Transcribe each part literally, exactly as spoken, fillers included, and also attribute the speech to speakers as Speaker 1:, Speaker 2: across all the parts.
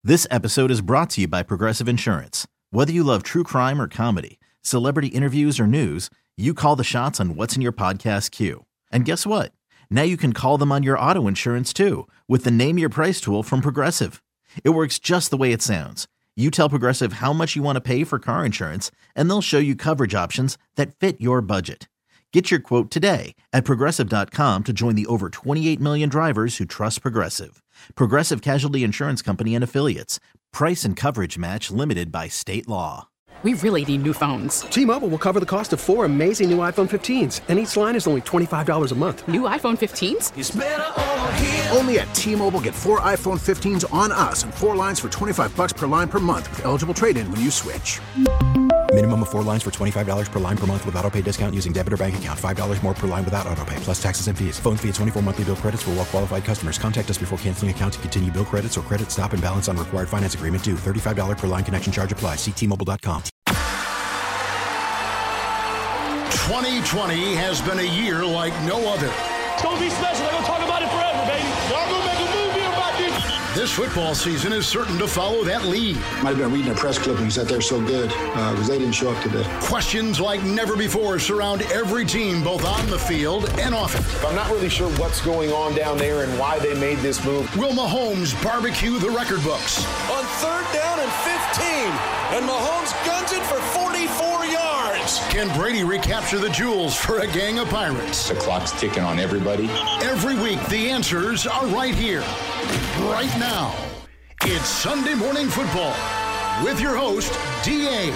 Speaker 1: This episode is brought to you by Progressive Insurance. Whether you love true crime or comedy, celebrity interviews or news, you call the shots on what's in your podcast queue. And guess what? Now you can call them on your auto insurance too with the Name Your Price tool from Progressive. It works just the way it sounds. You tell Progressive how much you want to pay for car insurance, and they'll show you coverage options that fit your budget. Get your quote today at Progressive dot com to join the over twenty-eight million drivers who trust Progressive. Progressive Casualty Insurance Company and Affiliates. Price and coverage match limited by state law.
Speaker 2: We really need new phones.
Speaker 3: T-Mobile will cover the cost of four amazing new iPhone fifteens, and each line is only twenty-five dollars a month.
Speaker 2: New iPhone fifteens?
Speaker 4: It's better over here.
Speaker 5: Only at T-Mobile, get four iPhone fifteens on us and four lines for twenty-five bucks per line per month with eligible trade-in when you switch.
Speaker 6: Minimum of four lines for twenty-five dollars per line per month with autopay discount using debit or bank account. five dollars more per line without autopay, plus taxes and fees. Phone fee at twenty-four monthly bill credits for well-qualified customers. Contact us before canceling account to continue bill credits or credit stop and balance on required finance agreement due. thirty-five dollars per line connection charge applies. See T Mobile dot com.
Speaker 7: twenty twenty has been a year like no other.
Speaker 8: It's going to be special. They're going to talk about it forever, baby. Y'all going to make a movie about this.
Speaker 7: This football season is certain to follow that lead.
Speaker 9: Might have been reading their press clippings that they're so good because uh, they didn't show up today.
Speaker 7: Questions like never before surround every team, both on the field and off it.
Speaker 10: I'm not really sure what's going on down there and why they made this move.
Speaker 7: Will Mahomes barbecue the record books?
Speaker 11: On third down and fifteen, and Mahomes guns it for forty-four yards.
Speaker 7: Can Brady recapture the jewels for a gang of pirates?
Speaker 12: The clock's ticking on everybody.
Speaker 7: Every week, the answers are right here, right now. It's Sunday Morning Football with your host, D A,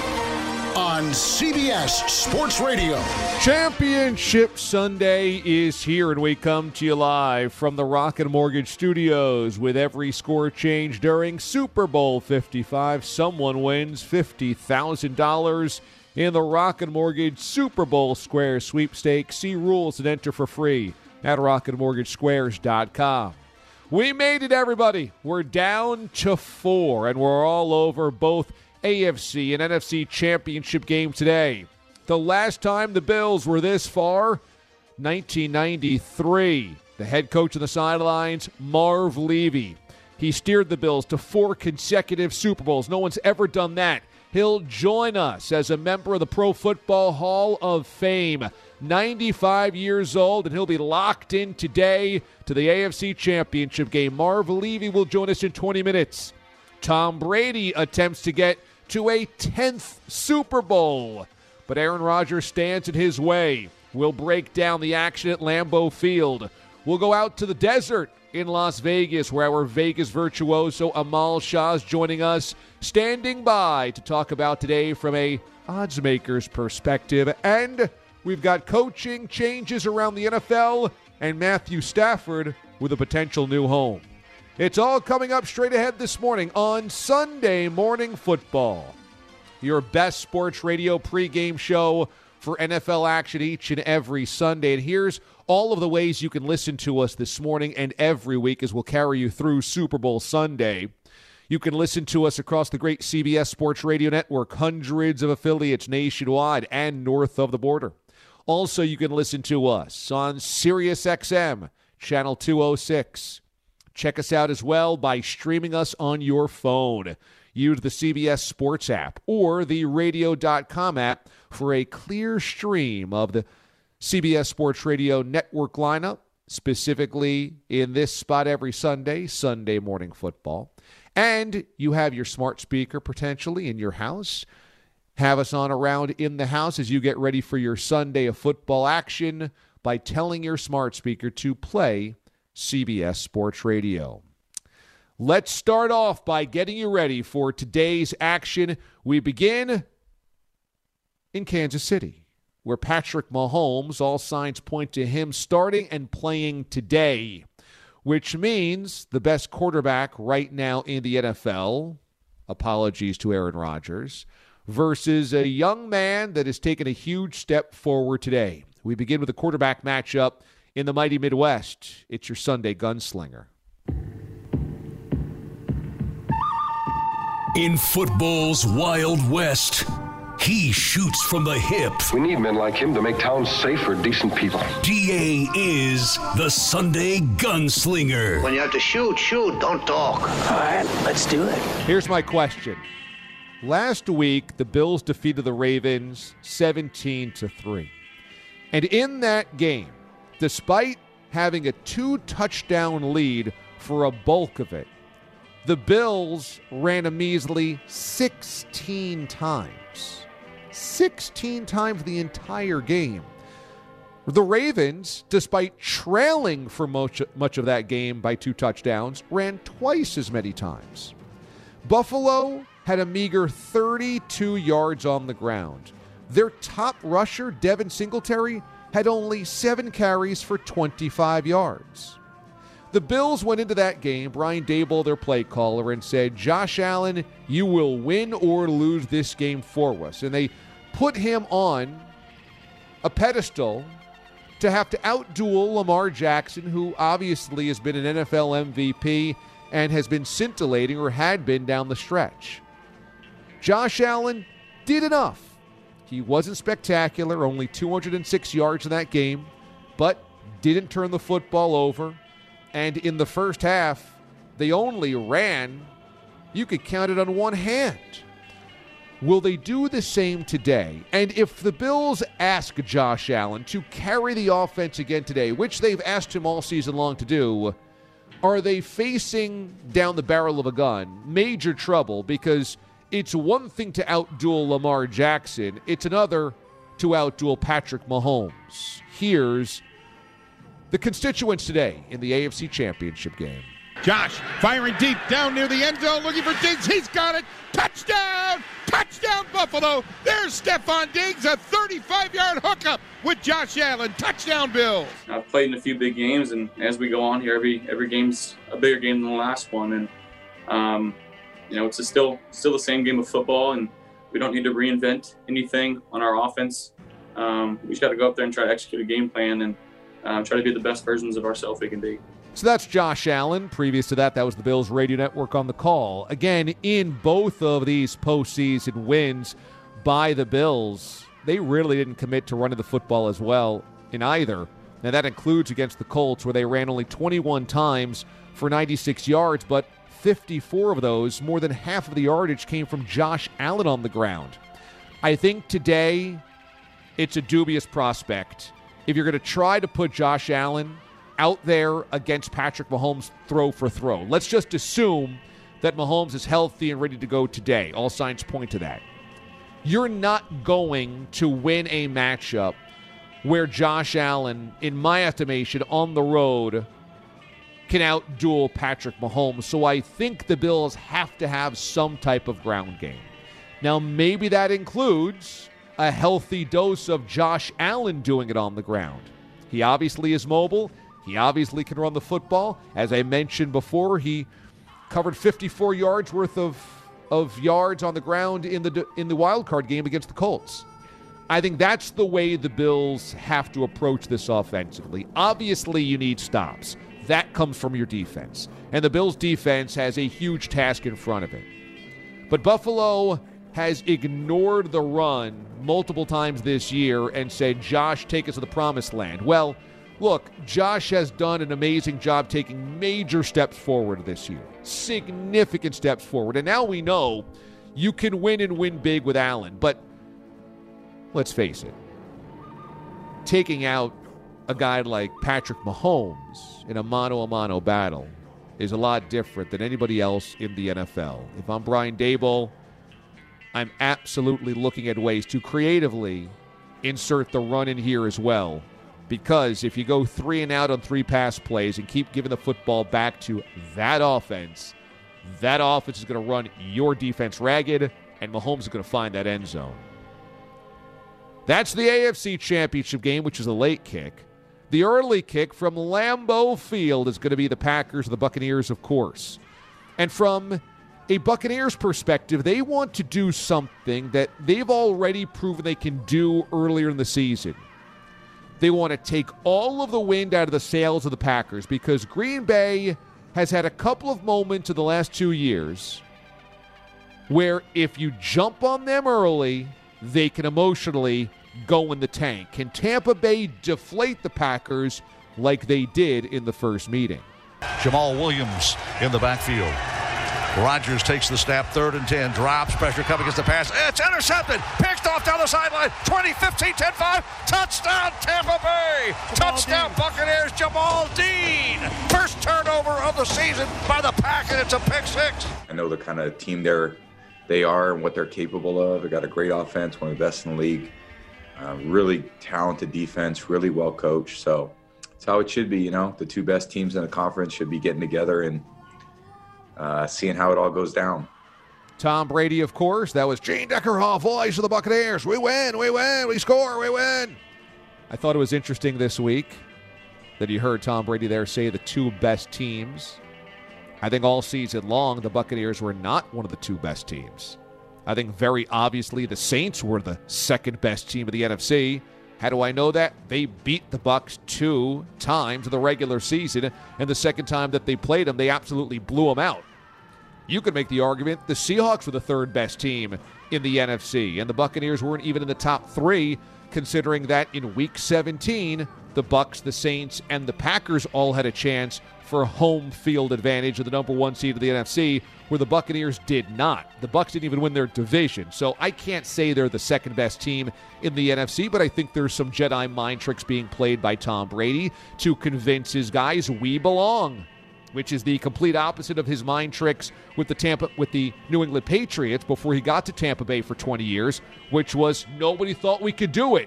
Speaker 7: on C B S Sports Radio.
Speaker 13: Championship Sunday is here, and we come to you live from the Rocket Mortgage Studios. With every score change during Super Bowl fifty-five, someone wins fifty thousand dollars in the Rocket Mortgage Super Bowl Square Sweepstakes. See rules and enter for free at rocket mortgage squares dot com. We made it, everybody. We're down to four, and we're all over both A F C and N F C championship games today. The last time the Bills were this far, nineteen ninety-three. The head coach on the sidelines, Marv Levy. He steered the Bills to four consecutive Super Bowls. No one's ever done that. He'll join us as a member of the Pro Football Hall of Fame. ninety-five years old, and he'll be locked in today to the A F C Championship game. Marv Levy will join us in twenty minutes. Tom Brady attempts to get to a tenth Super Bowl, but Aaron Rodgers stands in his way. We'll break down the action at Lambeau Field. We'll go out to the desert in Las Vegas, where our Vegas virtuoso Amal Shah is joining us, standing by to talk about today from a oddsmaker's perspective. And we've got coaching changes around the N F L and Matthew Stafford with a potential new home. It's all coming up straight ahead this morning on Sunday Morning Football, your best sports radio pregame show for N F L action each and every Sunday. And here's all of the ways you can listen to us this morning and every week as we'll carry you through Super Bowl Sunday. You can listen to us across the great C B S Sports Radio Network, hundreds of affiliates nationwide and north of the border. Also, you can listen to us on Sirius X M, channel two oh six. Check us out as well by streaming us on your phone. Use the C B S Sports app or the radio dot com app for a clear stream of the C B S Sports Radio Network lineup, specifically in this spot every Sunday, Sunday Morning Football. And you have your smart speaker potentially in your house. Have us on around in the house as you get ready for your Sunday of football action by telling your smart speaker to play C B S Sports Radio. Let's start off by getting you ready for today's action. We begin in Kansas City, where Patrick Mahomes, all signs point to him starting and playing today, which means the best quarterback right now in the N F L, apologies to Aaron Rodgers, versus a young man that has taken a huge step forward today. We begin with a quarterback matchup in the mighty Midwest. It's your Sunday Gunslinger.
Speaker 14: In football's Wild West,
Speaker 4: He shoots from the hip.
Speaker 14: We need men like him to make towns safe for decent people.
Speaker 4: D A is the Sunday Gunslinger.
Speaker 15: When you have to shoot, shoot, don't talk. All right, let's do it.
Speaker 13: Here's my question. Last week, the Bills defeated the Ravens seventeen to three. And in that game, despite having a two-touchdown lead for a bulk of it, the Bills ran a measly sixteen times. sixteen times the entire game. The Ravens, despite trailing for much, much of that game by two touchdowns, ran twice as many times. Buffalo had a meager thirty-two yards on the ground. Their top rusher, Devin Singletary, had only seven carries for twenty-five yards. The Bills went into that game, Brian Daboll, their play caller, and said, Josh Allen, you will win or lose this game for us. And they put him on a pedestal to have to outduel Lamar Jackson, who obviously has been an N F L M V P and has been scintillating, or had been, down the stretch. Josh Allen did enough. He wasn't spectacular, only two hundred six yards in that game, but didn't turn the football over. And in the first half, they only ran, you could count it on one hand. Will they do the same today? And if the Bills ask Josh Allen to carry the offense again today, which they've asked him all season long to do, are they facing down the barrel of a gun major trouble? Because it's one thing to outduel Lamar Jackson. It's another to outduel Patrick Mahomes. Here's the constituents today in the A F C Championship game.
Speaker 16: Josh firing deep down near the end zone, looking for Diggs. He's got it. Touchdown! Touchdown, Buffalo. There's Stephon Diggs, a thirty-five-yard hookup with Josh Allen. Touchdown, Bills.
Speaker 17: I've played in a few big games, and as we go on here, every every game's a bigger game than the last one. And, um, you know, it's a still still the same game of football, and we don't need to reinvent anything on our offense. Um, we just got to go up there and try to execute a game plan and uh, try to be the best versions of ourselves we can be.
Speaker 13: So that's Josh Allen. Previous to that, that was the Bills Radio Network on the call. Again, in both of these postseason wins by the Bills, they really didn't commit to running the football as well in either. Now, that includes against the Colts, where they ran only twenty-one times for ninety-six yards, but fifty-four of those, more than half of the yardage, came from Josh Allen on the ground. I think today it's a dubious prospect. If you're going to try to put Josh Allen out there against Patrick Mahomes throw for throw, let's just assume that Mahomes is healthy and ready to go today. All signs point to that. You're not going to win a matchup where Josh Allen, in my estimation, on the road, can outduel Patrick Mahomes. So I think the Bills have to have some type of ground game. Now, maybe that includes a healthy dose of Josh Allen doing it on the ground. He obviously is mobile. He obviously can run the football. As I mentioned before, he covered fifty-four yards worth of, of yards on the ground in the in the wild card game against the Colts. I think that's the way the Bills have to approach this offensively. Obviously, you need stops. That comes from your defense. And the Bills' defense has a huge task in front of it. But Buffalo has ignored the run multiple times this year and said, Josh, take us to the promised land. Well, look, Josh has done an amazing job taking major steps forward this year. Significant steps forward. And now we know you can win and win big with Allen. But let's face it, taking out a guy like Patrick Mahomes in a mano-a-mano battle is a lot different than anybody else in the N F L. If I'm Brian Daboll, I'm absolutely looking at ways to creatively insert the run in here as well. Because if you go three and out on three pass plays and keep giving the football back to that offense, that offense is going to run your defense ragged, and Mahomes is going to find that end zone. That's the A F C Championship game, which is a late kick. The early kick from Lambeau Field is going to be the Packers and the Buccaneers, of course. And from a Buccaneers perspective, they want to do something that they've already proven they can do earlier in the season. They want to take all of the wind out of the sails of the Packers, because Green Bay has had a couple of moments in the last two years where if you jump on them early, they can emotionally go in the tank. Can Tampa Bay deflate the Packers like they did in the first meeting?
Speaker 18: Jamal Williams in the backfield. Rodgers takes the snap, third and ten, drops, pressure coming against the pass. It's intercepted, picked off down the sideline, twenty, fifteen, ten, five, touchdown Tampa Bay, Jamal touchdown Dean. Buccaneers, Jamal Dean. First turnover of the season by the Pack, and it's a pick six.
Speaker 12: I know the kind of team they're, they are and what they're capable of. They've got a great offense, one of the best in the league, uh, really talented defense, really well coached. So it's how it should be, you know. The two best teams in the conference should be getting together and Uh, seeing how it all goes down.
Speaker 13: Tom Brady, of course. That was Gene Deckerhoff, voice of the Buccaneers. We win, we win, we score, we win. I thought it was interesting this week that you heard Tom Brady there say the two best teams. I think all season long, the Buccaneers were not one of the two best teams. I think very obviously the Saints were the second best team of the N F C. How do I know that? They beat the Bucs two times in the regular season, and the second time that they played them, they absolutely blew them out. You could make the argument the Seahawks were the third best team in the N F C, and the Buccaneers weren't even in the top three, considering that in Week seventeen, the Bucs, the Saints, and the Packers all had a chance for home field advantage of the number one seed of the N F C, where the Buccaneers did not. The Bucs didn't even win their division, so I can't say they're the second best team in the N F C, but I think there's some Jedi mind tricks being played by Tom Brady to convince his guys we belong, which is the complete opposite of his mind tricks with the Tampa with the New England Patriots before he got to Tampa Bay for twenty years, which was nobody thought we could do it.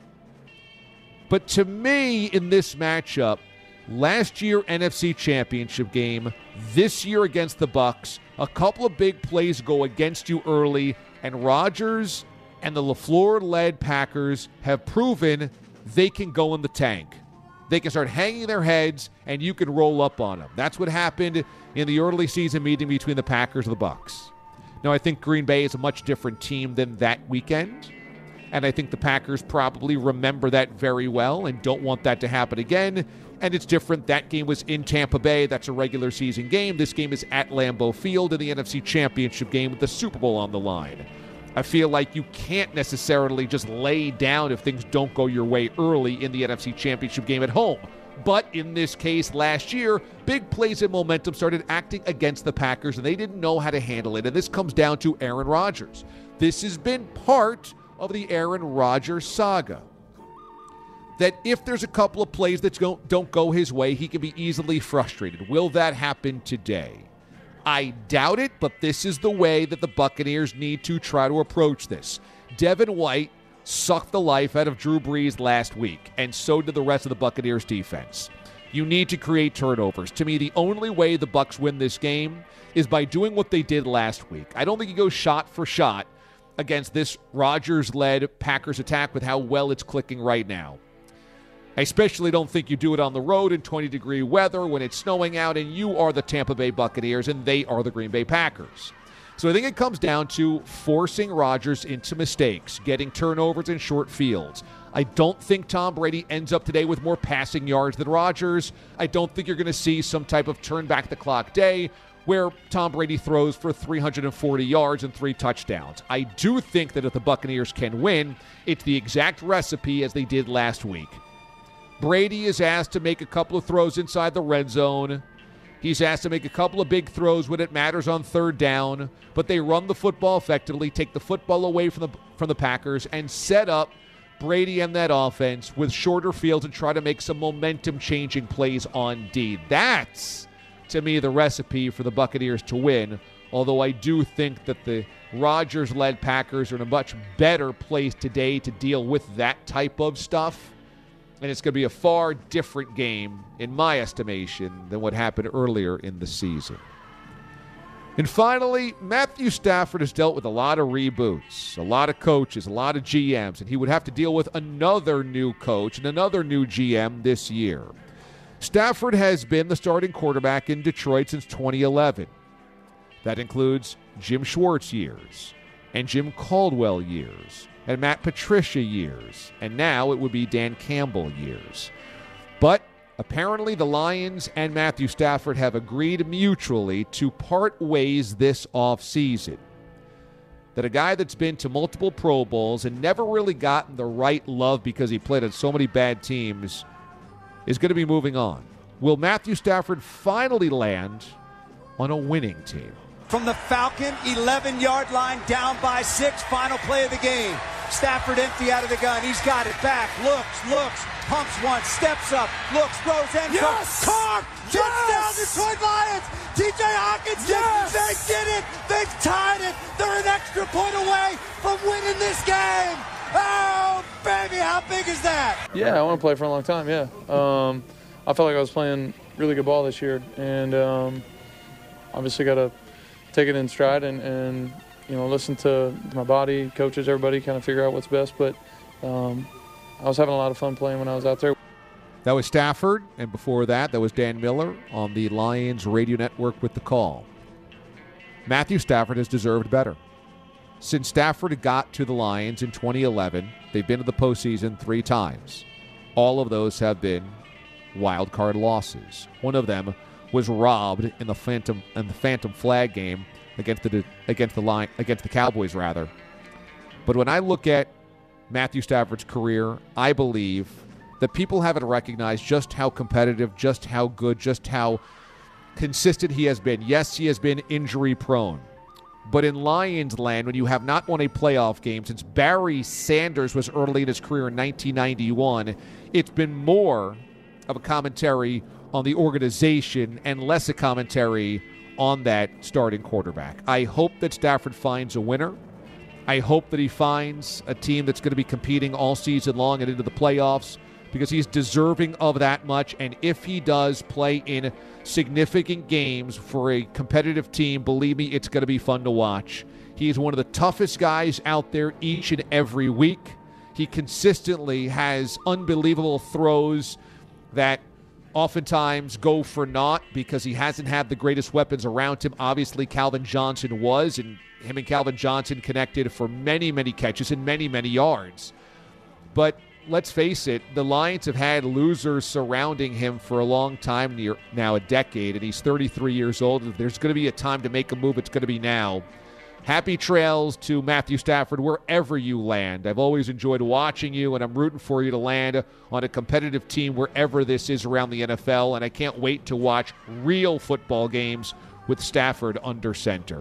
Speaker 13: But to me, in this matchup, last year N F C Championship game, this year against the Bucs, a couple of big plays go against you early, and Rodgers and the LaFleur-led Packers have proven they can go in the tank. They can start hanging their heads, and you can roll up on them. That's what happened in the early season meeting between the Packers and the Bucs. Now, I think Green Bay is a much different team than that weekend, and I think the Packers probably remember that very well and don't want that to happen again. And it's different. That game was in Tampa Bay. That's a regular season game. This game is at Lambeau Field in the N F C Championship game with the Super Bowl on the line. I feel like you can't necessarily just lay down if things don't go your way early in the N F C Championship game at home. But in this case, last year, big plays and momentum started acting against the Packers, and they didn't know how to handle it. And this comes down to Aaron Rodgers. This has been part of the Aaron Rodgers saga. That if there's a couple of plays that don't go his way, he can be easily frustrated. Will that happen today? I doubt it, but this is the way that the Buccaneers need to try to approach this. Devin White sucked the life out of Drew Brees last week, and so did the rest of the Buccaneers defense. You need to create turnovers. To me, the only way the Bucs win this game is by doing what they did last week. I don't think you go shot for shot against this Rodgers-led Packers attack with how well it's clicking right now. I especially don't think you do it on the road in twenty-degree weather when it's snowing out and you are the Tampa Bay Buccaneers and they are the Green Bay Packers. So I think it comes down to forcing Rodgers into mistakes, getting turnovers in short fields. I don't think Tom Brady ends up today with more passing yards than Rodgers. I don't think you're going to see some type of turn-back-the-clock day where Tom Brady throws for three hundred forty yards and three touchdowns. I do think that if the Buccaneers can win, it's the exact recipe as they did last week. Brady is asked to make a couple of throws inside the red zone. He's asked to make a couple of big throws when it matters on third down, but they run the football effectively, take the football away from the from the Packers, and set up Brady and that offense with shorter fields and try to make some momentum-changing plays on D. That's, to me, the recipe for the Buccaneers to win, although I do think that the Rodgers-led Packers are in a much better place today to deal with that type of stuff. And it's going to be a far different game, in my estimation, than what happened earlier in the season. And finally, Matthew Stafford has dealt with a lot of reboots, a lot of coaches, a lot of G Ms, and he would have to deal with another new coach and another new G M this year. Stafford has been the starting quarterback in Detroit since twenty eleven. That includes Jim Schwartz years and Jim Caldwell years and Matt Patricia years, and now it would be Dan Campbell years. But apparently the Lions and Matthew Stafford have agreed mutually to part ways this offseason. that a guy that's been to multiple Pro Bowls and never really gotten the right love because he played on so many bad teams is going to be moving on. Will Matthew Stafford finally land on a winning team?
Speaker 19: From the Falcon eleven-yard line, down by six, final play of the game. Stafford empty out of the gun. He's got it back. Looks, looks, pumps once, steps up, looks, throws end zone.
Speaker 11: Yes!
Speaker 19: Carr! Touchdown, Detroit Lions! T J Hawkinson!
Speaker 11: Yes!
Speaker 19: They did it! They've tied it! They're an extra point away from winning this game! Oh, baby, how big is that?
Speaker 20: Yeah, I want to play for a long time, yeah. Um, I felt like I was playing really good ball this year, and um, obviously got to take it in stride and, and, you know, listen to my body, coaches, everybody, kind of figure out what's best. But um, I was having a lot of fun playing when I was out there.
Speaker 13: That was Stafford, and before that, that was Dan Miller on the Lions radio network with the call. Matthew Stafford has deserved better. Since Stafford got to the Lions in twenty eleven, they've been to the postseason three times. All of those have been wild card losses. One of them was robbed in the Phantom in the Phantom Flag game against the against the line against the Cowboys rather. But when I look at Matthew Stafford's career, I believe that people haven't recognized just how competitive, just how good, just how consistent he has been. Yes, he has been injury prone. But in Lions land, when you have not won a playoff game since Barry Sanders was early in his career in nineteen ninety-one, it's been more of a commentary on the organization and less a commentary on that starting quarterback. I hope that Stafford finds a winner. I hope that he finds a team that's going to be competing all season long and into the playoffs because he's deserving of that much. And if he does play in significant games for a competitive team, believe me, it's going to be fun to watch. He is one of the toughest guys out there each and every week. He consistently has unbelievable throws that oftentimes go for naught because he hasn't had the greatest weapons around him. Obviously, Calvin Johnson was, and him and Calvin Johnson connected for many, many catches and many, many yards. But let's face it, the Lions have had losers surrounding him for a long time, near now a decade, and he's thirty-three years old. If there's going to be a time to make a move, it's going to be now. Happy trails to Matthew Stafford wherever you land. I've always enjoyed watching you, and I'm rooting for you to land on a competitive team wherever this is around the N F L, and I can't wait to watch real football games with Stafford under center.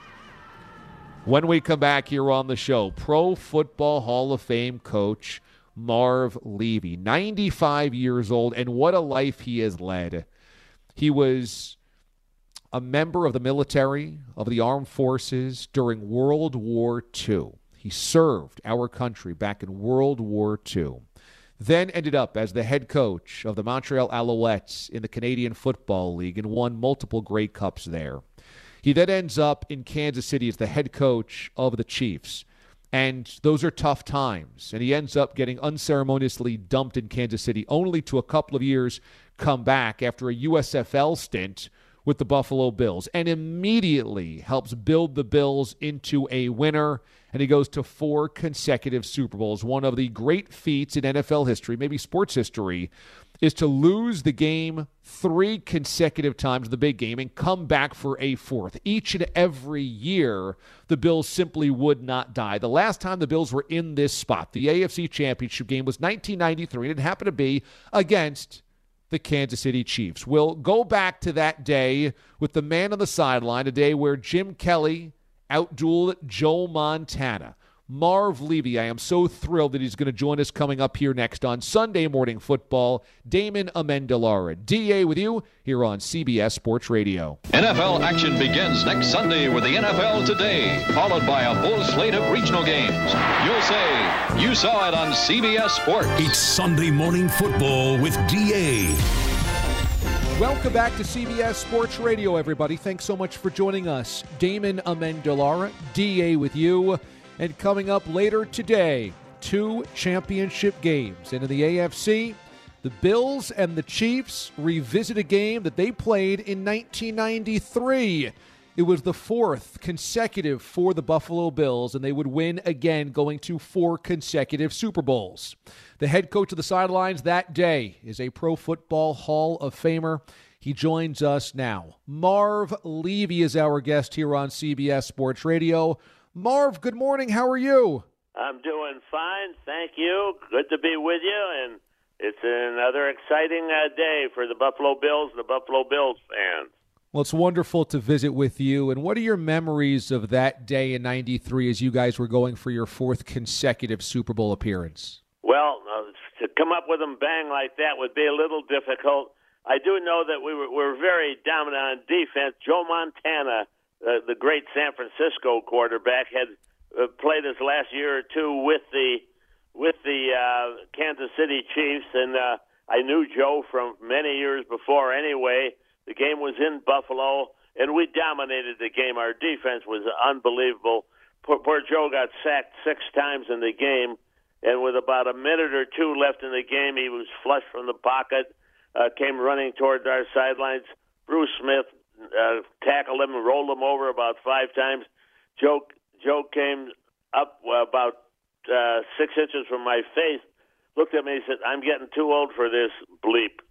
Speaker 13: When we come back here on the show, Pro Football Hall of Fame coach Marv Levy, ninety-five years old, and what a life he has led. He was a member of the military, of the armed forces during World War Two. He served our country back in World War Two. Then ended up as the head coach of the Montreal Alouettes in the Canadian Football League and won multiple Grey Cups there. He then ends up in Kansas City as the head coach of the Chiefs. And those are tough times. And he ends up getting unceremoniously dumped in Kansas City, only to a couple of years come back after a U S F L stint with the Buffalo Bills, and immediately helps build the Bills into a winner, and he goes to four consecutive Super Bowls. One of the great feats in N F L history, maybe sports history, is to lose the game three consecutive times in the big game and come back for a fourth. Each and every year, the Bills simply would not die. The last time the Bills were in this spot, the A F C Championship game, was nineteen ninety-three, and it happened to be against the Kansas City Chiefs. We'll go back to that day with the man on the sideline, a day where Jim Kelly outdueled Joe Montana. Marv Levy, I am so thrilled that he's going to join us coming up here next on Sunday Morning Football. Damon Amendolara, D A with you here on C B S Sports Radio.
Speaker 21: N F L action begins next Sunday with the N F L Today, followed by a full slate of regional games. You'll say you saw it on C B S Sports.
Speaker 4: It's Sunday Morning Football with D A.
Speaker 13: Welcome back to C B S Sports Radio, everybody. Thanks so much for joining us. Damon Amendolara, D A with you. And coming up later today, two championship games. And in the A F C, the Bills and the Chiefs revisit a game that they played in nineteen ninety-three. It was the fourth consecutive for the Buffalo Bills, and they would win again, going to four consecutive Super Bowls. The head coach of the sidelines that day is a Pro Football Hall of Famer. He joins us now. Marv Levy is our guest here on C B S Sports Radio. Marv, good morning. How are you?
Speaker 1: I'm doing fine, thank you. Good to be with you, and it's another exciting uh, day for the Buffalo Bills and the Buffalo Bills fans.
Speaker 13: Well, it's wonderful to visit with you. And what are your memories of that day in ninety-three as you guys were going for your fourth consecutive Super Bowl appearance?
Speaker 1: Well, uh, to come up with them bang like that would be a little difficult. I do know that we were, were very dominant on defense. Joe Montana, uh, the great San Francisco quarterback, had uh, played his last year or two with the with the uh, Kansas City Chiefs, and uh, I knew Joe from many years before anyway. The game was in Buffalo, and we dominated the game. Our defense was unbelievable. Poor, poor Joe got sacked six times in the game, and with about a minute or two left in the game, he was flushed from the pocket, uh, came running toward our sidelines. Bruce Smith uh, tackled him and rolled him over about five times. Joe, Joe came up uh, about uh, six inches from my face, looked at me and said, "I'm getting too old for this bleep."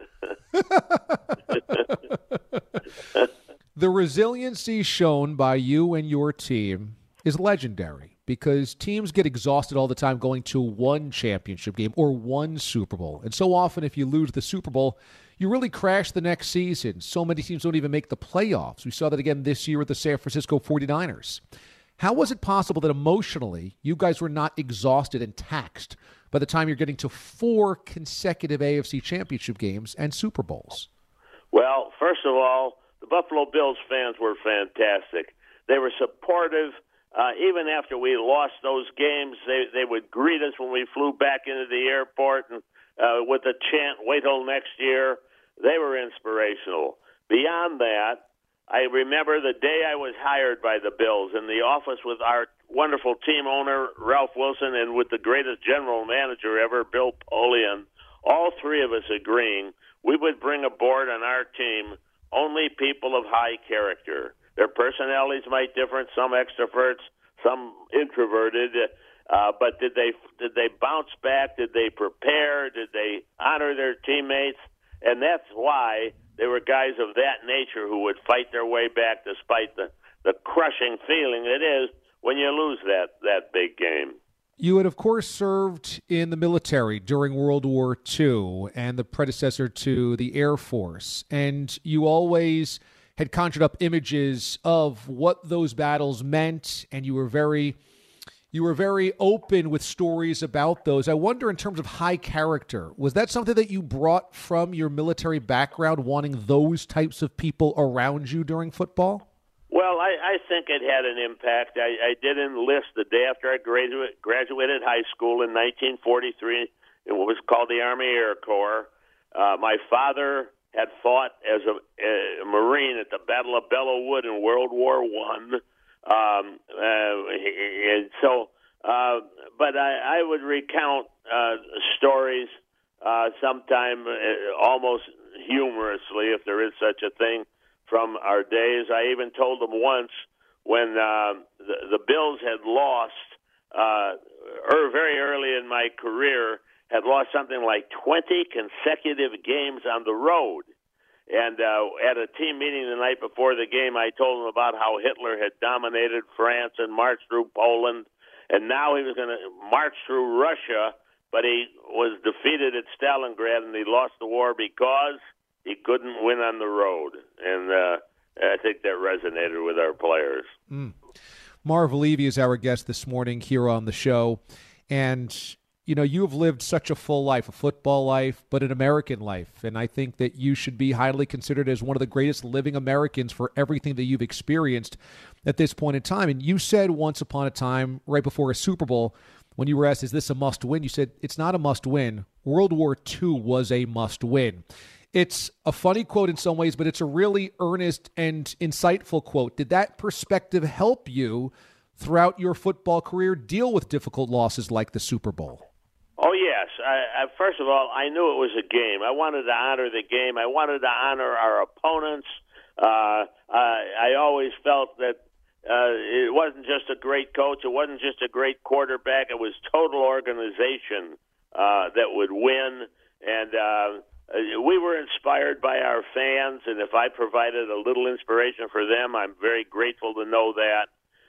Speaker 13: The resiliency shown by you and your team is legendary because teams get exhausted all the time going to one championship game or one Super Bowl. And so often if you lose the Super Bowl, you really crash the next season. So many teams don't even make the playoffs. We saw that again this year with the San Francisco forty-niners. How was it possible that emotionally you guys were not exhausted and taxed by the time you're getting to four consecutive A F C championship games and Super Bowls?
Speaker 1: Well, first of all, the Buffalo Bills fans were fantastic. They were supportive. Uh, even after we lost those games, they, they would greet us when we flew back into the airport and uh, with a chant, "Wait till next year." They were inspirational. Beyond that, I remember the day I was hired by the Bills in the office with our wonderful team owner, Ralph Wilson, and with the greatest general manager ever, Bill Polian, all three of us agreeing we would bring aboard on our team only people of high character. Their personalities might differ, some extroverts, some introverted, uh, but did they did they bounce back? Did they prepare? Did they honor their teammates? And that's why they were guys of that nature who would fight their way back despite the, the crushing feeling it is when you lose that, that big game.
Speaker 13: You had, of course, served in the military during World War Two and the predecessor to the Air Force, and you always had conjured up images of what those battles meant, and you were very you were very open with stories about those. I wonder, in terms of high character, was that something that you brought from your military background, wanting those types of people around you during football?
Speaker 1: Well, I, I think it had an impact. I, I did enlist the day after I graduate, graduated high school in nineteen forty-three in what was called the Army Air Corps. Uh, my father had fought as a, a Marine at the Battle of Belleau Wood in World War One. Um, uh, and so, uh, but I, I would recount uh, stories uh, sometime uh, almost humorously, if there is such a thing, from our days. I even told them once when uh, the, the Bills had lost, uh, er, very early in my career, had lost something like twenty consecutive games on the road. And uh, at a team meeting the night before the game, I told them about how Hitler had dominated France and marched through Poland, and now he was going to march through Russia, but he was defeated at Stalingrad, and he lost the war because he couldn't win on the road. And uh, I think that resonated with our players.
Speaker 13: Mm. Marv Levy is our guest this morning here on the show. And, you know, you have lived such a full life, a football life, but an American life. And I think that you should be highly considered as one of the greatest living Americans for everything that you've experienced at this point in time. And you said once upon a time, right before a Super Bowl, when you were asked, is this a must-win? You said, it's not a must-win. World War Two was a must-win. It's a funny quote in some ways, but it's a really earnest and insightful quote. Did that perspective help you throughout your football career deal with difficult losses like the Super Bowl?
Speaker 1: Oh, yes. I, I, first of all, I knew it was a game. I wanted to honor the game. I wanted to honor our opponents. Uh, I, I always felt that uh, it wasn't just a great coach. It wasn't just a great quarterback. It was total organization uh, that would win. And uh, we were inspired by our fans, and if I provided a little inspiration for them, I'm very grateful to know that.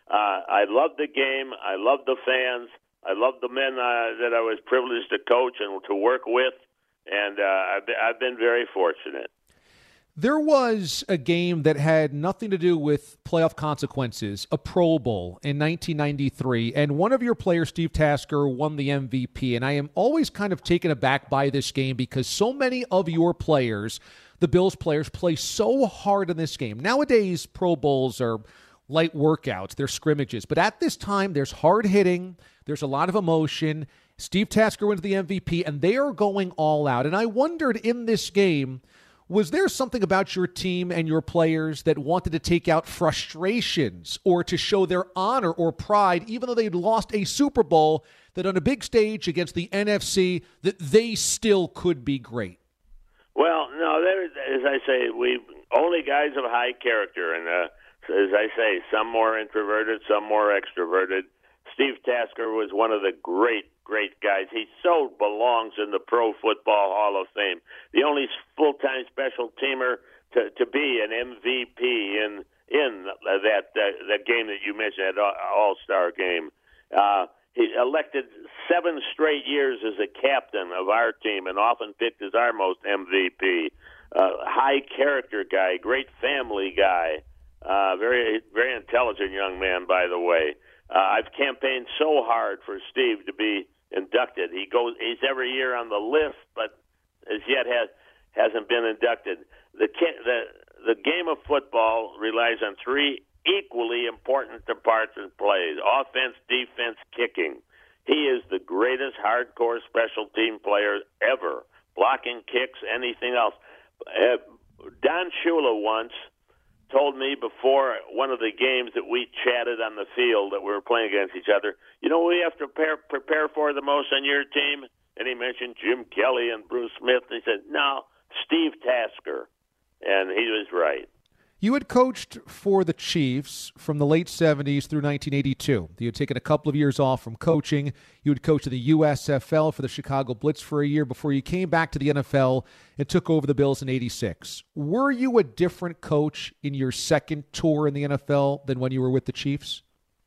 Speaker 1: Uh, I loved the game. I loved the fans. I loved the men uh, that I was privileged to coach and to work with, and uh, I've, been, I've been very fortunate.
Speaker 13: There was a game that had nothing to do with playoff consequences, a Pro Bowl in nineteen ninety-three, and one of your players, Steve Tasker, won the M V P. And I am always kind of taken aback by this game because so many of your players, the Bills players, play so hard in this game. Nowadays, Pro Bowls are light workouts, they're scrimmages. But at this time, there's hard hitting, there's a lot of emotion. Steve Tasker wins the M V P, and they are going all out. And I wondered in this game, was there something about your team and your players that wanted to take out frustrations or to show their honor or pride, even though they'd lost a Super Bowl, that on a big stage against the N F C, that they still could be great?
Speaker 1: Well, no, there, as I say, we only guys of high character, and uh, as I say, some more introverted, some more extroverted. Steve Tasker was one of the great, great guys. He so belongs in the Pro Football Hall of Fame. The only full-time special teamer to, to be an M V P in in that uh, that game that you mentioned, that All-Star game. Uh, he elected seven straight years as a captain of our team and often picked as our most M V P. Uh, high character guy, great family guy, uh, very very intelligent young man, by the way. Uh, I've campaigned so hard for Steve to be inducted. He goes, he's every year on the list, but as yet has hasn't been inducted. The the the game of football relies on three equally important parts and plays: offense, defense, kicking. He is the greatest hardcore special team player ever. Blocking, kicks, anything else. Uh, Don Shula once told me before one of the games that we chatted on the field that we were playing against each other, you know what we have to prepare, prepare for the most on your team? And he mentioned Jim Kelly and Bruce Smith. And he said, no, Steve Tasker. And he was right.
Speaker 13: You had coached for the Chiefs from the late seventies through nineteen eighty-two. You had taken a couple of years off from coaching. You had coached in the U S F L for the Chicago Blitz for a year before you came back to the N F L and took over the Bills in eighty-six. Were you a different coach in your second tour in the N F L than when you were with the Chiefs?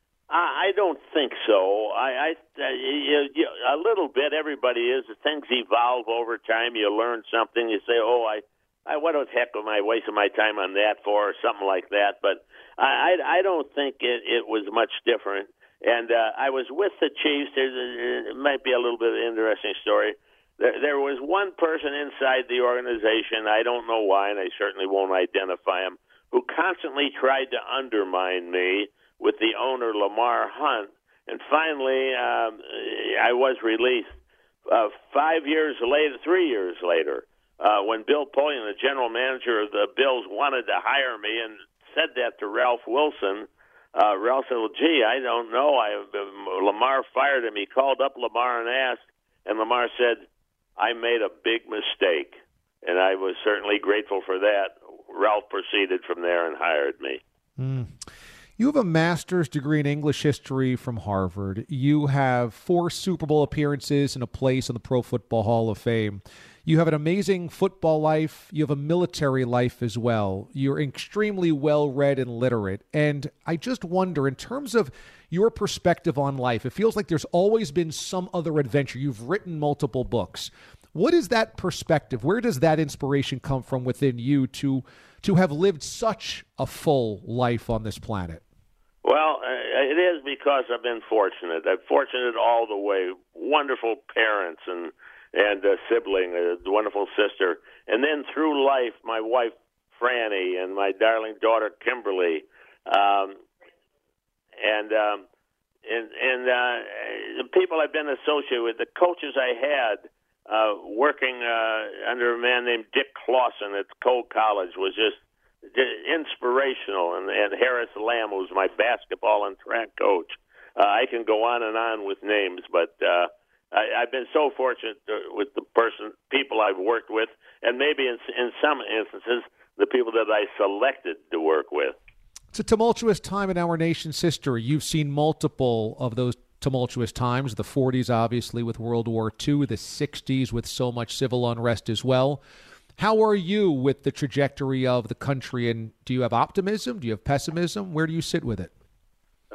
Speaker 1: I don't think so. I, I uh, you, you, a little bit. Everybody is. Things evolve over time. You learn something. You say, "Oh, I, I what the heck am I wasting my time on that for?" or something like that. But I, I, I don't think it, it was much different. And uh, I was with the Chiefs. There's a, it might be a little bit of an interesting story. There, there was one person inside the organization. I don't know why, and I certainly won't identify him, who constantly tried to undermine me with the owner, Lamar Hunt. And finally, um, I was released. Uh, five years later, three years later, uh, when Bill Polian, the general manager of the Bills, wanted to hire me and said that to Ralph Wilson, uh, Ralph said, well, gee, I don't know. I, uh, Lamar fired him. He called up Lamar and asked, and Lamar said, I made a big mistake. And I was certainly grateful for that. Ralph proceeded from there and hired me.
Speaker 13: Mm. You have a master's degree in English history from Harvard. You have four Super Bowl appearances and a place in the Pro Football Hall of Fame. You have an amazing football life. You have a military life as well. You're extremely well-read and literate. And I just wonder, in terms of your perspective on life, it feels like there's always been some other adventure. You've written multiple books. What is that perspective? Where does that inspiration come from within you to, to have lived such a full life on this planet?
Speaker 1: Well, uh, it is because I've been fortunate. I'm fortunate all the way. Wonderful parents and and a sibling, a wonderful sister. And then through life, my wife, Franny, and my darling daughter, Kimberly. Um, and um, and, and uh, the people I've been associated with, the coaches I had uh, working uh, under a man named Dick Clausen at Cole College was just inspirational, and, and Harris Lamb, who's my basketball and track coach. Uh, I can go on and on with names, but uh, I, I've been so fortunate to, with the person, people I've worked with, and maybe in, in some instances, the people that I selected to work with.
Speaker 13: It's a tumultuous time in our nation's history. You've seen multiple of those tumultuous times, the forties, obviously, with World War Two, the sixties with so much civil unrest as well. How are you with the trajectory of the country, and do you have optimism? Do you have pessimism? Where do you sit with it?
Speaker 1: Uh,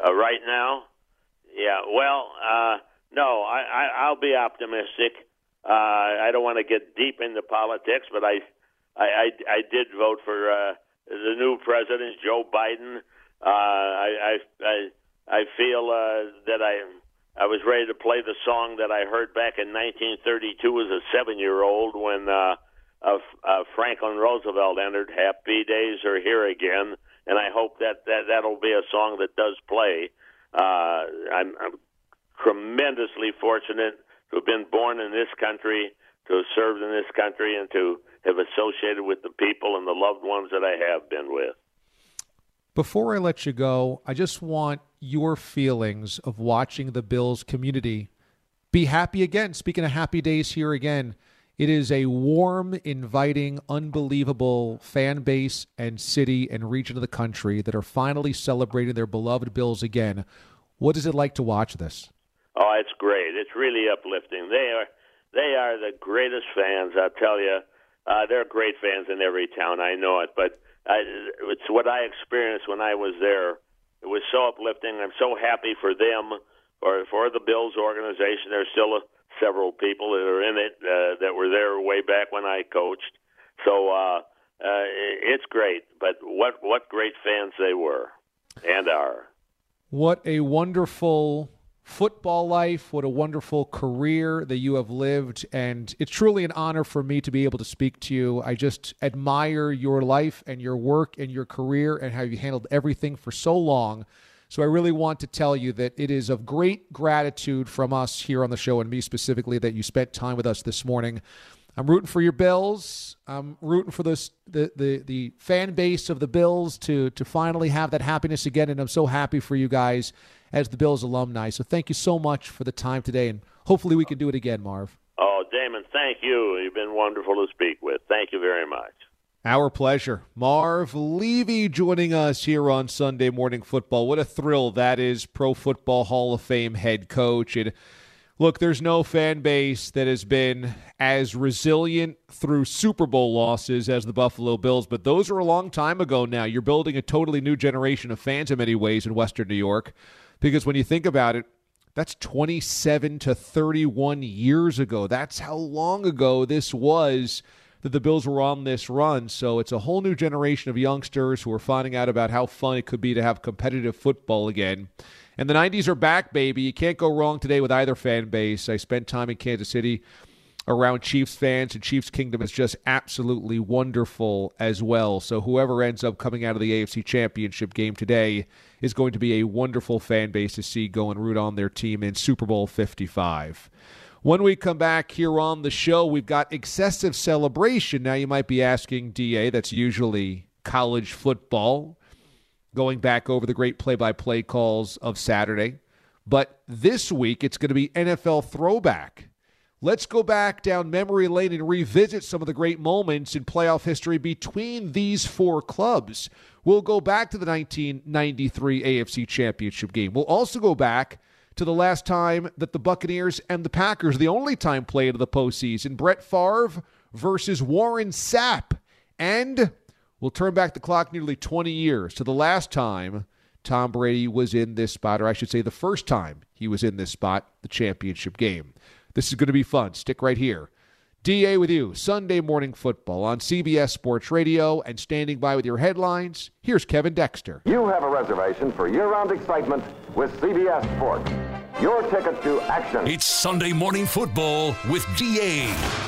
Speaker 1: Uh, right now, yeah. Well, uh, no, I, I, I'll be optimistic. Uh, I don't want to get deep into politics, but I, I, I, I did vote for uh, the new president, Joe Biden. Uh, I, I, I, I feel uh, that I, I was ready to play the song that I heard back in nineteen thirty-two as a seven-year-old when uh, uh, uh, Franklin Roosevelt entered. Happy days are here again, and I hope that, that that'll be a song that does play. Uh, I'm, I'm tremendously fortunate to have been born in this country, to have served in this country, and to have associated with the people and the loved ones that I have been with.
Speaker 13: Before I let you go, I just want your feelings of watching the Bills community be happy again. Speaking of happy days here again, it is a warm, inviting, unbelievable fan base and city and region of the country that are finally celebrating their beloved Bills again. What is it like to watch this?
Speaker 1: Oh, it's great. It's really uplifting. They are they are the greatest fans, I'll tell you. Uh, they're great fans in every town, I know it, but I, it's what I experienced when I was there. It was so uplifting. I'm so happy for them, or for the Bills organization. There's still a, several people that are in it uh, that were there way back when I coached. So uh, uh, it's great. But what what great fans they were and are.
Speaker 13: What a wonderful football life, what a wonderful career that you have lived, and it's truly an honor for me to be able to speak to you. I just admire your life and your work and your career and how you handled everything for so long. So I really want to tell you that it is of great gratitude from us here on the show, and me specifically, that you spent time with us this morning. I'm rooting for your Bills. I'm rooting for this, the, the the fan base of the Bills to to finally have that happiness again, and I'm so happy for you guys as the Bills alumni. So thank you so much for the time today, and hopefully we can do it again, Marv.
Speaker 1: Oh, Damon, thank you. You've been wonderful to speak with. Thank you very much.
Speaker 13: Our pleasure. Marv Levy joining us here on Sunday Morning Football. What a thrill that is. Pro Football Hall of Fame head coach. And look, there's no fan base that has been as resilient through Super Bowl losses as the Buffalo Bills, but those are a long time ago now. You're building a totally new generation of fans in many ways in Western New York, because when you think about it, that's twenty-seven to thirty-one years ago. That's how long ago this was that the Bills were on this run. So it's a whole new generation of youngsters who are finding out about how fun it could be to have competitive football again. And the nineties are back, baby. You can't go wrong today with either fan base. I spent time in Kansas City around Chiefs fans, and Chiefs Kingdom is just absolutely wonderful as well. So whoever ends up coming out of the A F C Championship game today is going to be a wonderful fan base to see go and root on their team in Super Bowl fifty-five. When we come back here on the show, we've got excessive celebration. Now you might be asking, D A, that's usually college football, going back over the great play-by-play calls of Saturday. But this week, it's going to be N F L throwback. Let's go back down memory lane and revisit some of the great moments in playoff history between these four clubs. We'll go back to the nineteen ninety-three A F C Championship game. We'll also go back to the last time that the Buccaneers and the Packers, the only time played in the postseason, Brett Favre versus Warren Sapp. And we'll turn back the clock nearly twenty years to the last time Tom Brady was in this spot, or I should say the first time he was in this spot, the championship game. This is going to be fun. Stick right here. D A with you, Sunday Morning Football on C B S Sports Radio, and standing by with your headlines, here's Kevin Dexter.
Speaker 3: You have a reservation for year-round excitement with C B S Sports. Your ticket to action.
Speaker 4: It's Sunday Morning Football with D A.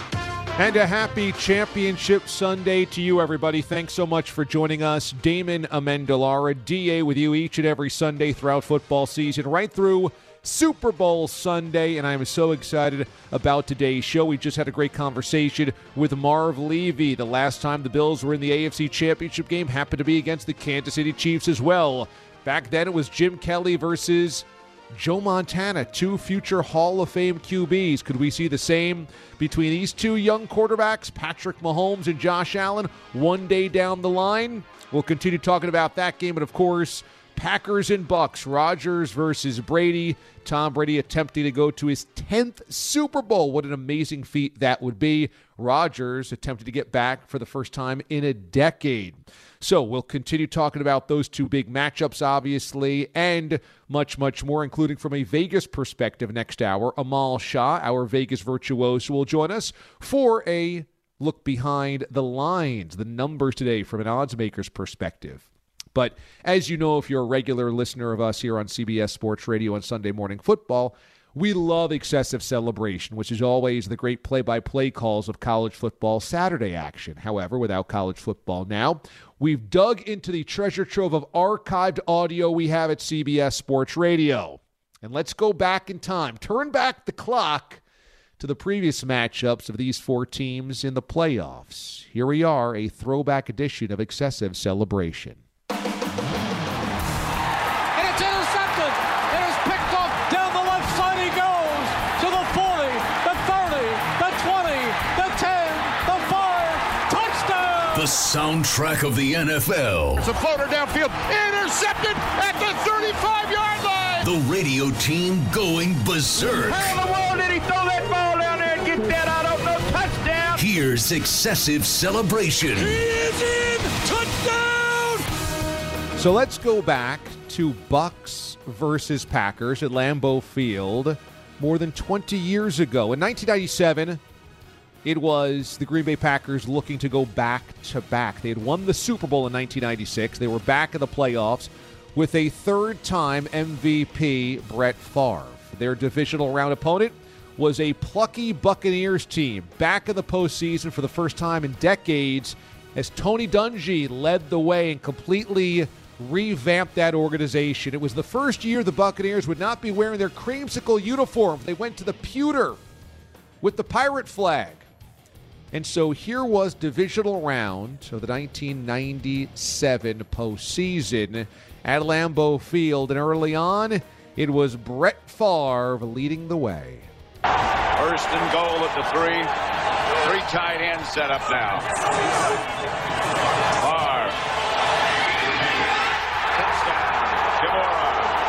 Speaker 13: And a happy championship Sunday to you, everybody. Thanks so much for joining us. Damon Amendolara, D A with you each and every Sunday throughout football season, right through Super Bowl Sunday, and I am so excited about today's show. We just had a great conversation with Marv Levy. The last time the Bills were in the A F C Championship game happened to be against the Kansas City Chiefs as well. Back then it was Jim Kelly versus Joe Montana, two future Hall of Fame Q Bs. Could we see the same between these two young quarterbacks, Patrick Mahomes and Josh Allen, one day down the line? We'll continue talking about that game, and of course, Packers and Bucks, Rodgers versus Brady. Tom Brady attempting to go to his tenth Super Bowl. What an amazing feat that would be. Rodgers attempted to get back for the first time in a decade. So we'll continue talking about those two big matchups, obviously, and much, much more, including from a Vegas perspective next hour. Amal Shah, our Vegas virtuoso, will join us for a look behind the lines, the numbers today from an odds maker's perspective. But as you know, if you're a regular listener of us here on C B S Sports Radio on Sunday Morning Football, we love excessive celebration, which is always the great play-by-play calls of college football Saturday action. However, without college football now, we've dug into the treasure trove of archived audio we have at C B S Sports Radio. And let's go back in time. Turn back the clock to the previous matchups of these four teams in the playoffs. Here we are, a throwback edition of excessive celebration.
Speaker 4: The soundtrack of the N F L.
Speaker 16: It's a floater downfield. Intercepted at the thirty-five-yard line.
Speaker 4: The radio team going berserk.
Speaker 8: How in the world did he throw that ball down there and get that out of no touchdown?
Speaker 4: Here's excessive celebration.
Speaker 8: He is in! Touchdown!
Speaker 13: So let's go back to Bucs versus Packers at Lambeau Field more than twenty years ago. In nineteen ninety-seven, it was the Green Bay Packers looking to go back-to-back. They had won the Super Bowl in nineteen ninety-six. They were back in the playoffs with a third-time M V P, Brett Favre. Their divisional round opponent was a plucky Buccaneers team, back in the postseason for the first time in decades, as Tony Dungy led the way and completely revamped that organization. It was the first year the Buccaneers would not be wearing their creamsicle uniform. They went to the pewter with the pirate flag. And so here was divisional round of the nineteen ninety-seven postseason at Lambeau Field. And early on, it was Brett Favre leading the way.
Speaker 2: First and goal at the three. Three tight ends set up now. Favre. Touchdown. Kimura.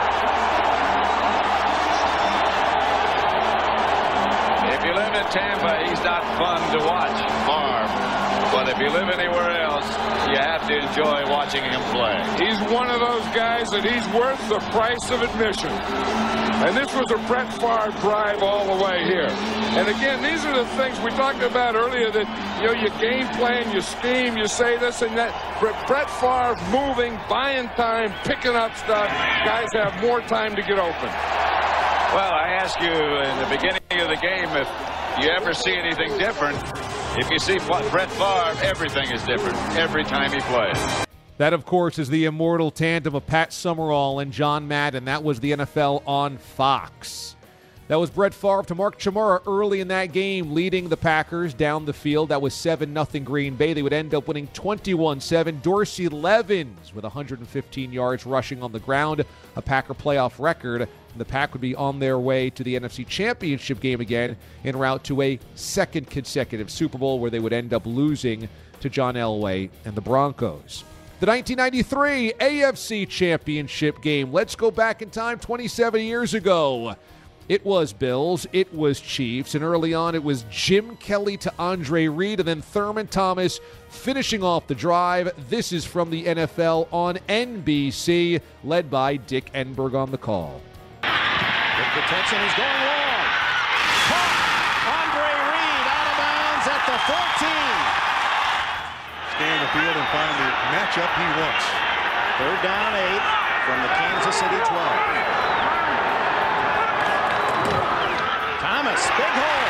Speaker 2: If you live in Tampa, he's not fun to watch, Favre. But if you live anywhere else, you have to enjoy watching him play.
Speaker 16: He's one of those guys that he's worth the price of admission. And this was a Brett Favre drive all the way here. And again, these are the things we talked about earlier that, you know, you game plan, you scheme, you say this and that. Brett Favre moving, buying time, picking up stuff. Guys have more time to get open.
Speaker 2: Well, I asked you in the beginning of the game if you ever see anything different. If you see Brett Favre, everything is different every time he plays.
Speaker 13: That, of course, is the immortal tandem of Pat Summerall and John Madden. That was the N F L on Fox. That was Brett Favre to Mark Chmura early in that game, leading the Packers down the field. That was seven nothing Green Bay. They would end up winning twenty-one seven. Dorsey Levens with one hundred fifteen yards rushing on the ground, a Packer playoff record. And the Pack would be on their way to the N F C Championship game again en route to a second consecutive Super Bowl where they would end up losing to John Elway and the Broncos. The nineteen ninety-three A F C Championship game. Let's go back in time twenty-seven years ago. It was Bills, it was Chiefs, and early on it was Jim Kelly to Andre Reed, and then Thurman Thomas finishing off the drive. This is from the N F L on N B C, led by Dick Enberg on the call.
Speaker 8: The protection is going long. Caught. Andre Reed out of bounds at the fourteen.
Speaker 22: Scan the field and find the matchup he wants.
Speaker 8: Third down eight from the Kansas City twelve. Thomas, big hole.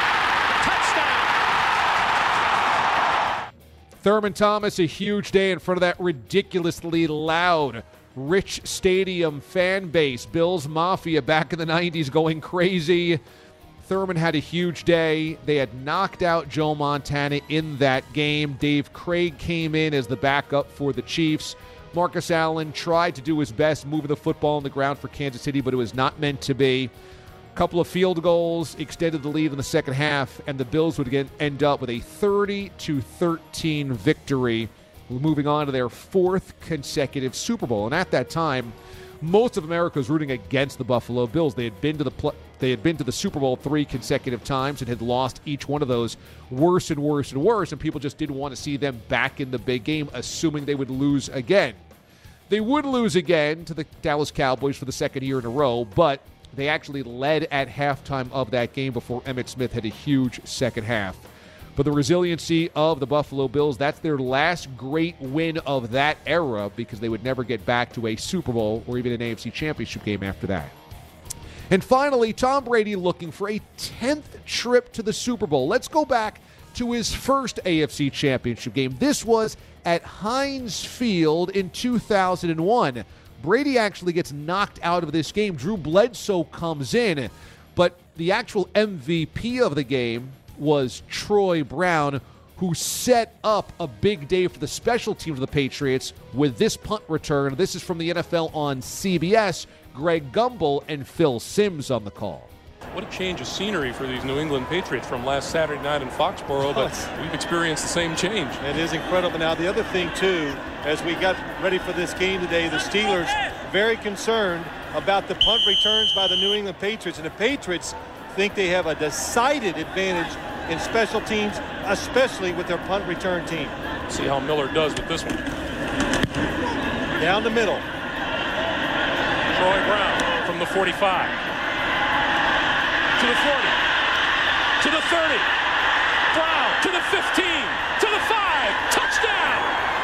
Speaker 8: Touchdown.
Speaker 13: Thurman Thomas, a huge day in front of that ridiculously loud, rich stadium fan base. Bills Mafia back in the nineties going crazy. Thurman had a huge day. They had knocked out Joe Montana in that game. Dave Craig came in as the backup for the Chiefs. Marcus Allen tried to do his best moving the football on the ground for Kansas City, but it was not meant to be. A couple of field goals extended the lead in the second half, and the Bills would again end up with a thirty to thirteen victory, moving on to their fourth consecutive Super Bowl. And at that time, most of America was rooting against the Buffalo Bills. They had been to the pl- they had been to the Super Bowl three consecutive times and had lost each one of those worse and worse and worse, and people just didn't want to see them back in the big game, assuming they would lose again. They would lose again to the Dallas Cowboys for the second year in a row, but they actually led at halftime of that game before Emmitt Smith had a huge second half. But the resiliency of the Buffalo Bills, that's their last great win of that era, because they would never get back to a Super Bowl or even an A F C Championship game after that. And finally, Tom Brady looking for a tenth trip to the Super Bowl. Let's go back to his first A F C Championship game. This was at Heinz Field in two thousand one. Brady actually gets knocked out of this game. Drew Bledsoe comes in, but the actual M V P of the game was Troy Brown, who set up a big day for the special teams of the Patriots with this punt return. This is from the N F L on C B S. Greg Gumbel and Phil Simms on the call.
Speaker 5: What a change of scenery for these New England Patriots from last Saturday night in Foxborough, but we've experienced the same change.
Speaker 22: It is incredible. Now, the other thing, too, as we got ready for this game today, the Steelers very concerned about the punt returns by the New England Patriots, and the Patriots think they have a decided advantage in special teams, especially with their punt return team.
Speaker 5: See how Miller does with this one.
Speaker 22: Down the middle.
Speaker 5: Troy Brown from the forty-five. To the forty. To the thirty. Brown to the fifteen. To the five. Touchdown!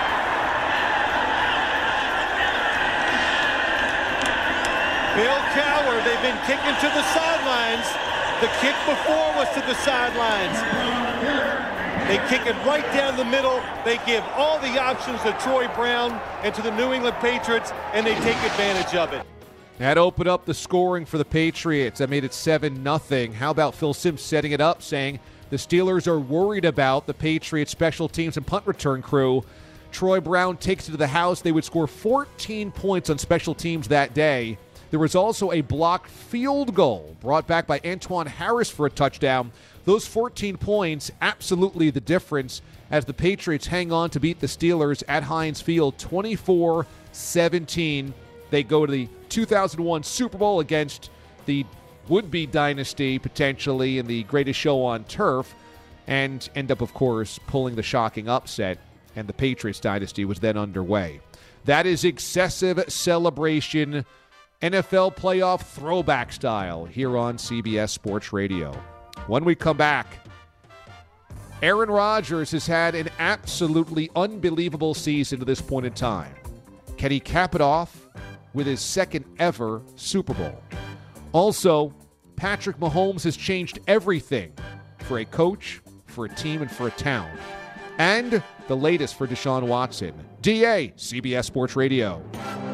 Speaker 22: Bill Cowher, they've been kicking to the sidelines. The kick before was to the sidelines. They kick it right down the middle. They give all the options to Troy Brown and to the New England Patriots, and they take advantage of it.
Speaker 13: That opened up the scoring for the Patriots. That made it seven nothing. How about Phil Simms setting it up, saying the Steelers are worried about the Patriots special teams and punt return crew. Troy Brown takes it to the house. They would score fourteen points on special teams that day. There was also a blocked field goal brought back by Antoine Harris for a touchdown. Those fourteen points, absolutely the difference as the Patriots hang on to beat the Steelers at Heinz Field twenty-four seventeen. They go to the two thousand one Super Bowl against the would-be dynasty, potentially, in the greatest show on turf, and end up, of course, pulling the shocking upset, and the Patriots dynasty was then underway. That is excessive celebration, N F L playoff throwback style, here on C B S Sports Radio. When we come back, Aaron Rodgers has had an absolutely unbelievable season to this point in time. Can he cap it off with his second ever Super Bowl? Also, Patrick Mahomes has changed everything for a coach, for a team, and for a town. And the latest for Deshaun Watson. D A, C B S Sports Radio.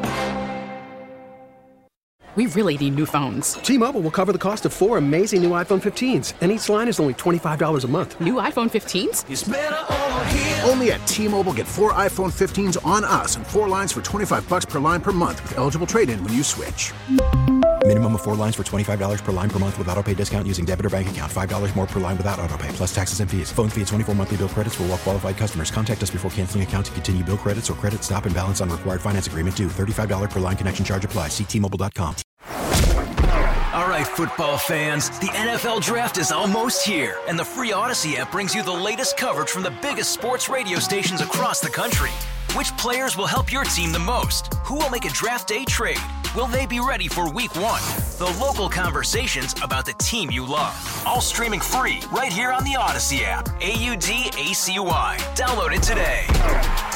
Speaker 6: We really need new phones.
Speaker 23: T-Mobile will cover the cost of four amazing new iPhone fifteens, and each line is only twenty-five dollars a month.
Speaker 6: New iPhone fifteens?
Speaker 23: It's better over here.
Speaker 24: Only at T-Mobile, get four iPhone fifteens on us and four lines for twenty-five dollars per line per month with eligible trade-in when you switch.
Speaker 25: Minimum of four lines for twenty-five dollars per line per month with autopay discount using debit or bank account. five dollars more per line without autopay, plus taxes and fees. Phone fee at twenty-four monthly bill credits for well-qualified customers. Contact us before canceling account to continue bill credits or credit stop and balance on required finance agreement due. thirty-five dollars per line connection charge applies. See T Mobile dot com.
Speaker 26: All right, football fans, the N F L Draft is almost here, and the free Odyssey app brings you the latest coverage from the biggest sports radio stations across the country. Which players will help your team the most? Who will make a draft day trade? Will they be ready for week one? The local conversations about the team you love. All streaming free right here on the Odyssey app. A U D A C Y. Download it today.